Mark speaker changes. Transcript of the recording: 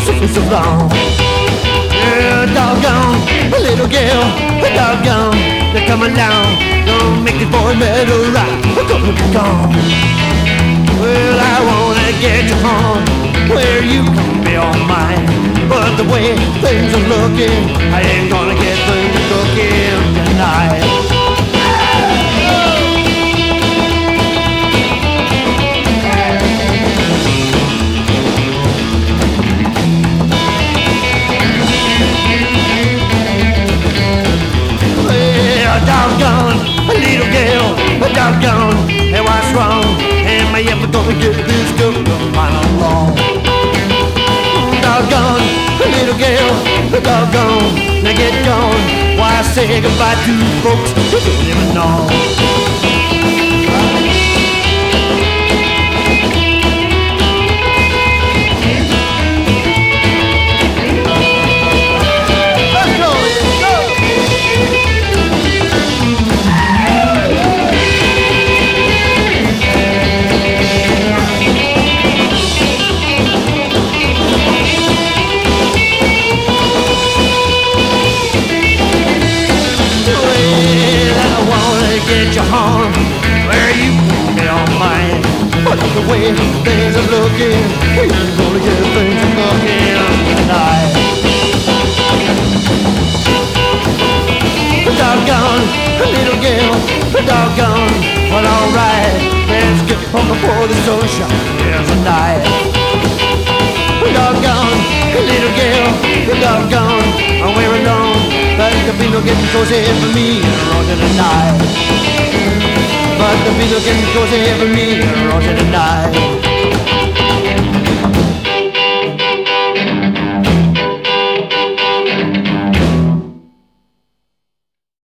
Speaker 1: been so long. Yeah, doggone, a little girl, a doggone, they're coming down, gonna make this boy better right, we're gonna be gone. Well, I wanna get you home, where you can be all mine, but the way things are looking, I ain't gonna get things cooking tonight. Doggone, a little girl, a doggone, and what's wrong? Am I ever gonna get this girl right along? Doggone, a little girl, a doggone, now get gone. Why say goodbye to folks who don't even know? Get your home where you can be all mine. But the way things are looking, you're gonna get things cooking tonight. Doggone, a little girl, doggone, well alright, let's get home before the sun shines tonight. Doggone, a little girl, doggone, we're alone, but there'll be no getting cozy for me around tonight. But there'll be no getting cozy for me around tonight.